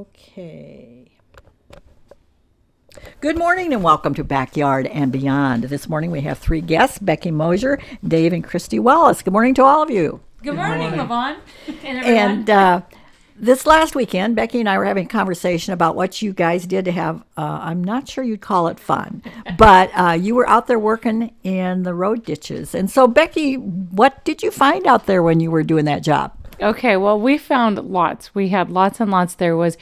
Okay. Good morning and welcome to Backyard and Beyond. This morning we have three guests, Becky Mosier, Dave, and Christy Wallace. Good morning to all of you. Good morning, Levon. And And this last weekend, Becky and I were having a conversation about what you guys did to have, I'm not sure you'd call it fun, but you were out there working in the road ditches. And so, Becky, what did you find out there when you were doing that job? okay, well, we found lots. We had lots and lots. There was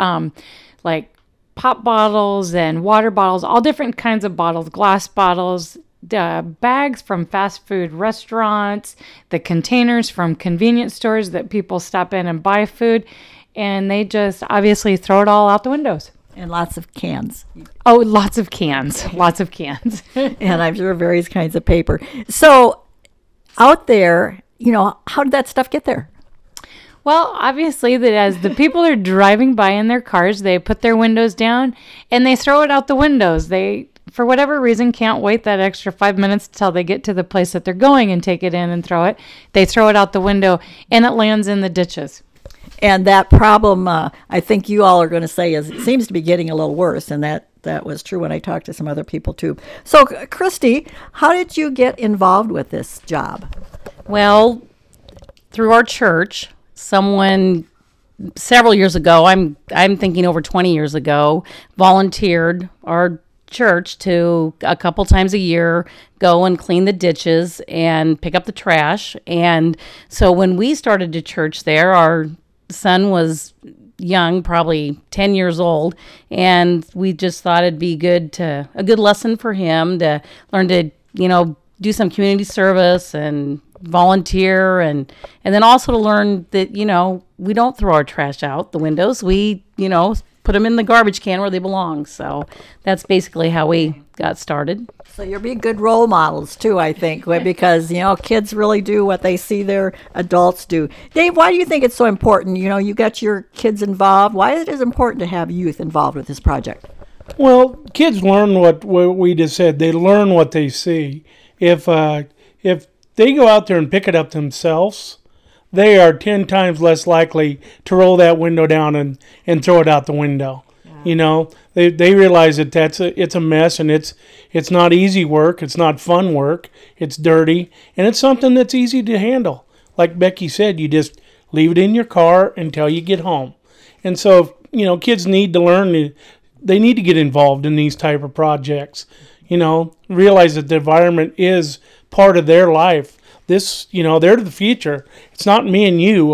like pop bottles and water bottles, all different kinds of bottles, glass bottles, bags from fast food restaurants, the containers from convenience stores that people stop in and buy food, and they just obviously throw it all out the windows. And lots of cans. Oh, lots of cans, lots of cans. And I'm sure various kinds of paper. So, out there, how did that stuff get there? Well, obviously, that as the people are driving by in their cars, they put their windows down and they throw it out the windows. They, for whatever reason, can't wait that extra 5 minutes till they get to the place that they're going and take it in and throw it. They throw it out the window and it lands in the ditches. And that problem, I think you all are going to say, it seems to be getting a little worse. And that was true when I talked to some other people, too. So, Christy, how did you get involved with this job? Well, through our church, someone several years ago, I'm thinking over 20 years ago, volunteered our church to a couple times a year go and clean the ditches and pick up the trash. And so when we started to church there, our son was young, probably 10 years old, and we just thought it'd be a good lesson for him to learn to, do some community service and volunteer and then also to learn that, we don't throw our trash out the windows. We, put them in the garbage can where they belong. So that's basically how we got started. So you're being good role models, too, I think, because, kids really do what they see their adults do. Dave, why do you think it's so important? You got your kids involved. Why is it important to have youth involved with this project? Well, kids learn what we just said. They learn what they see. If they go out there and pick it up themselves, they are 10 times less likely to roll that window down and throw it out the window. Yeah. They realize that it's a mess and it's not easy work. It's not fun work. It's dirty and it's something that's easy to handle. Like Becky said, you just leave it in your car until you get home. And so, kids need to learn. They need to get involved in these type of projects. Realize that the environment is part of their life. This, they're the future. It's not me and you.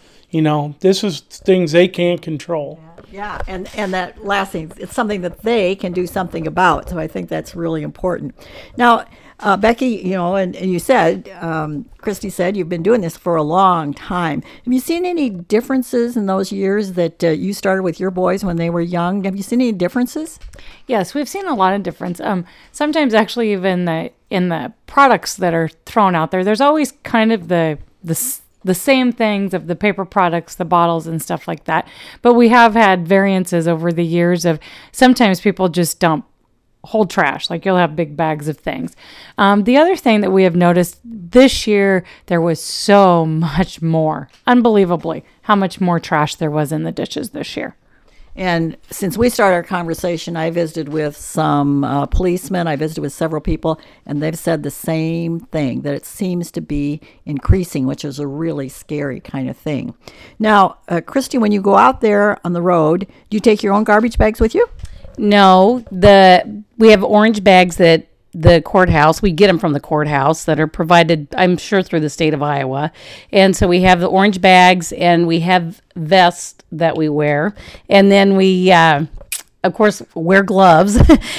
This is things they can't control. Yeah, and that last thing, it's something that they can do something about. So I think that's really important. Now, Becky, and you said, Christy said, you've been doing this for a long time. Have you seen any differences in those years that you started with your boys when they were young? Have you seen any differences? Yes, we've seen a lot of difference. Sometimes actually even in the products that are thrown out there, there's always kind of the same things of the paper products, the bottles and stuff like that. But we have had variances over the years of sometimes people just dump whole trash, like you'll have big bags of things. The other thing that we have noticed this year, there was so much more, unbelievably, how much more trash there was in the ditches this year. And since we started our conversation, I visited with some policemen. I visited with several people, and they've said the same thing, that it seems to be increasing, which is a really scary kind of thing. Now, Christy, when you go out there on the road, do you take your own garbage bags with you? No, we have orange bags that the courthouse, we get them from the courthouse that are provided, I'm sure, through the state of Iowa. And so we have the orange bags and we have vests that we wear. And then we, of course, wear gloves.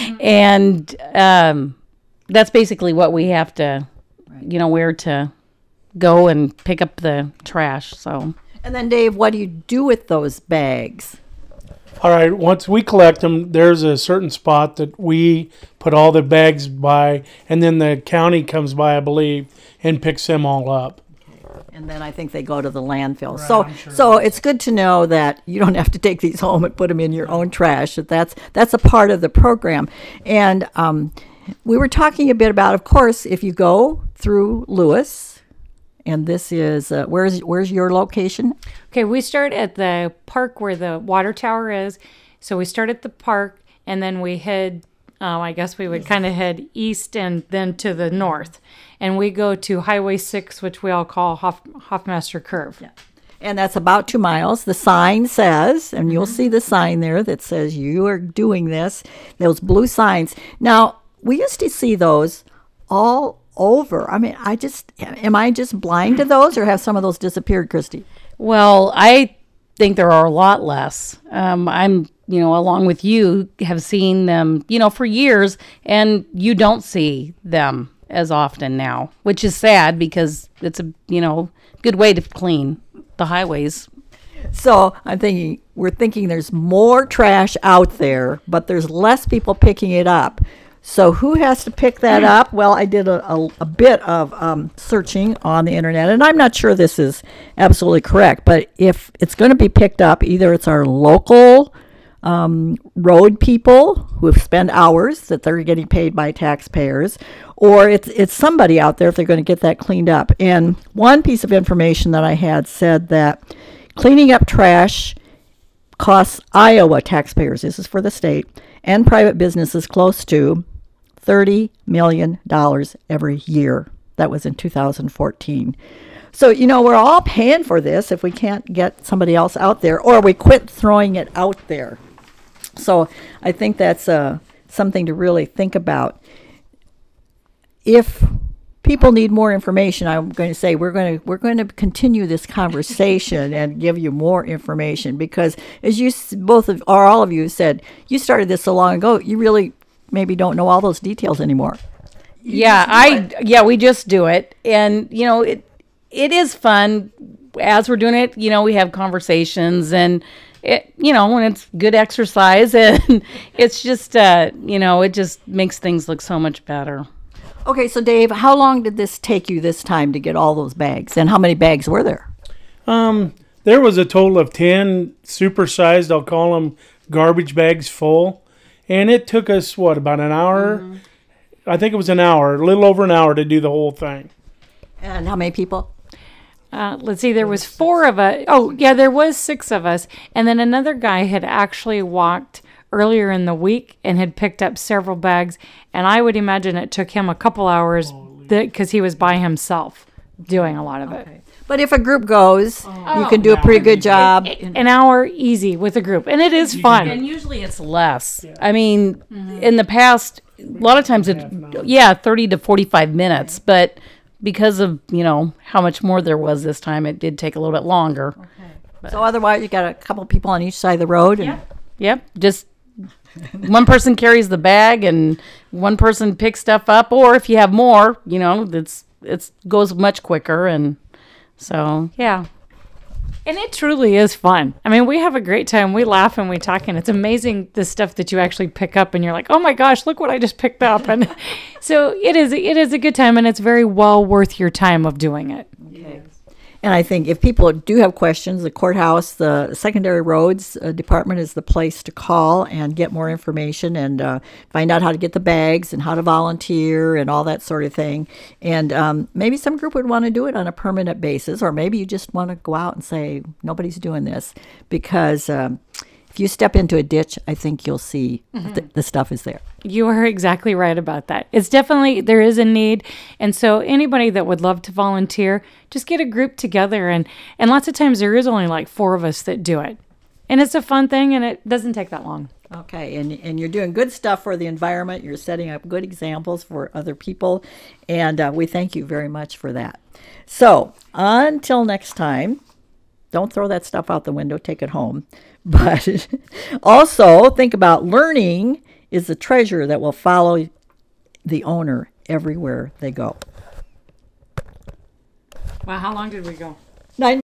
And that's basically what we have to, wear to go and pick up the trash. So. And then, Dave, what do you do with those bags? All right, once we collect them, there's a certain spot that we put all the bags by, and then the county comes by, I believe, and picks them all up. And then I think they go to the landfill. Right, So it's good to know that you don't have to take these home and put them in your own trash. That's a part of the program. And we were talking a bit about, of course, if you go through Lewis and this is where's your location? Okay, we start at the park where the water tower is. So we start at the park, and then we head, I guess we would kind of head east and then to the north. And we go to Highway 6, which we all call Hoffmaster Curve. Yeah. And that's about 2 miles. The sign says, and you'll see the sign there that says you are doing this, those blue signs. Now, we used to see those all over. I mean, am I just blind to those, or have some of those disappeared, Christy? Well, I think there are a lot less. I'm, along with you, have seen them, for years, and you don't see them as often now, which is sad because it's a, good way to clean the highways. So we're thinking there's more trash out there, but there's less people picking it up. So who has to pick that up? Well, I did a bit of searching on the internet, and I'm not sure this is absolutely correct, but if it's going to be picked up, either it's our local road people who have spent hours that they're getting paid by taxpayers, or it's somebody out there if they're going to get that cleaned up. And one piece of information that I had said that cleaning up trash costs Iowa taxpayers, this is for the state, and private businesses close to $30 million every year. That was in 2014. So, we're all paying for this if we can't get somebody else out there, or we quit throwing it out there. So I think that's something to really think about. If people need more information, I'm going to say we're going to continue this conversation and give you more information, because as you all of you said, you started this so long ago, you really maybe don't know all those details anymore. We just do it, and it is fun as we're doing it. We have conversations, and it when it's good exercise, and it's just it just makes things look so much better. Okay, so Dave, how long did this take you this time to get all those bags, and how many bags were there? There was a total of 10 supersized, I'll call them garbage bags full, and it took us about an hour? Mm-hmm. I think it was an hour, a little over an hour to do the whole thing. And how many people? Let's see, there was 4 of us. Oh, yeah, there was 6 of us. And then another guy had actually walked earlier in the week and had picked up several bags. And I would imagine it took him a couple hours because he was by himself doing a lot of it. But if a group goes, you can do a pretty good job. An hour easy with a group. And it is fun. And usually it's less. Yeah. I mean, in the past, a lot of times it's, 30 to 45 minutes. But because of, how much more there was this time, it did take a little bit longer. Okay. So otherwise, you got a couple people on each side of the road. And Yep. Just one person carries the bag and one person picks stuff up. Or if you have more, it goes much quicker. And so, yeah. And it truly is fun. I mean, we have a great time. We laugh and we talk, and it's amazing the stuff that you actually pick up, and you're like, oh my gosh, look what I just picked up. And so it is a good time, and it's very well worth your time of doing it. Okay. And I think if people do have questions, the courthouse, the secondary roads department is the place to call and get more information and find out how to get the bags and how to volunteer and all that sort of thing. And maybe some group would want to do it on a permanent basis, or maybe you just want to go out and say, nobody's doing this, because if you step into a ditch, I think you'll see the stuff is there. You are exactly right about that. It's definitely, there is a need. And so anybody that would love to volunteer, just get a group together. And lots of times there is only like 4 of us that do it. And it's a fun thing, and it doesn't take that long. Okay, and you're doing good stuff for the environment. You're setting up good examples for other people. And we thank you very much for that. So until next time, don't throw that stuff out the window, take it home. But also think about learning is the treasure that will follow the owner everywhere they go. Wow, how long did we go? 9